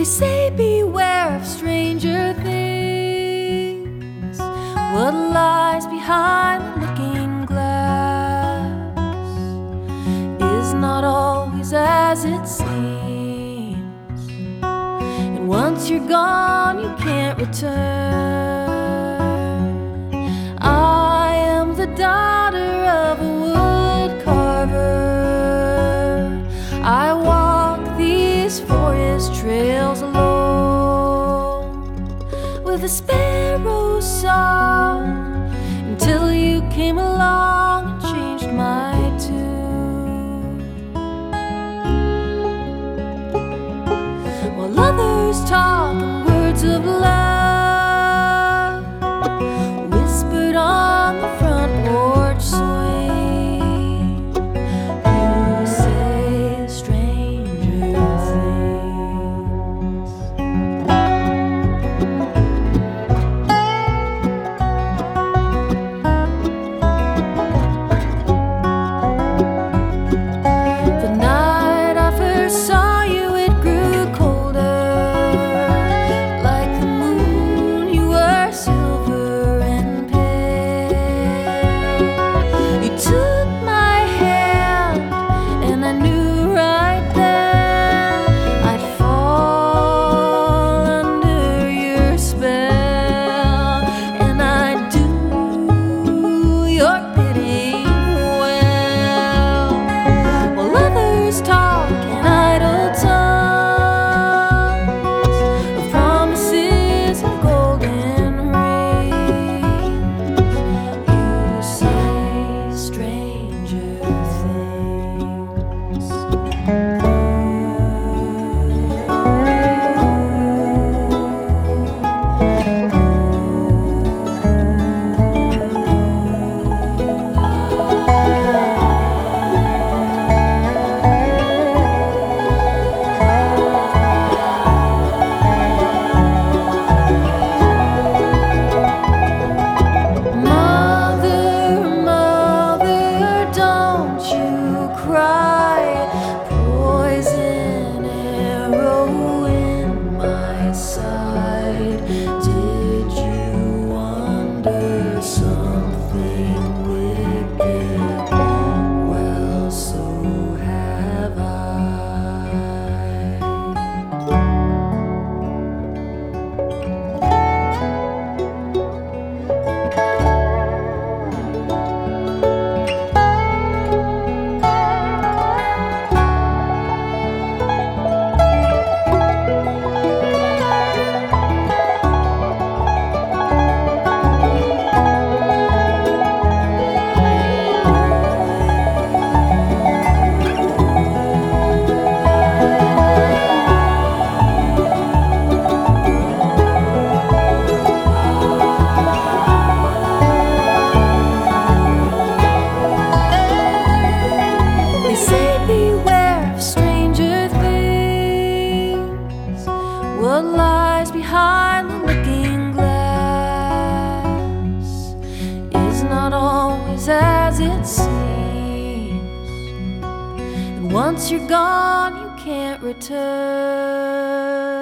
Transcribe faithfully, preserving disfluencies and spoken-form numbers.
say beware of stranger things, what lies behind the looking glass is not always as it seems, and once you're gone you can't return. I am the daughter of a wood carver. I walk these forest trails alone with a sparrow song until you came along and changed my tune. While others talk in words of love whispered on the front porch swing, you say stranger things. The night I first saw you, it grew colder. Like the moon, you were silver and pale. You took my hand, and I knew right then I'd fall under your spell, and I'd do your bidding well. While others talk in idle tongues of promises and golden rings, you say stranger things. Mother, mother, don't you cry. Poison arrow in my side. Did you wonder something wicked? Well, so have I. They say beware of stranger things, what lies behind the looking glass is not always as it seems, and once you're gone you can't return.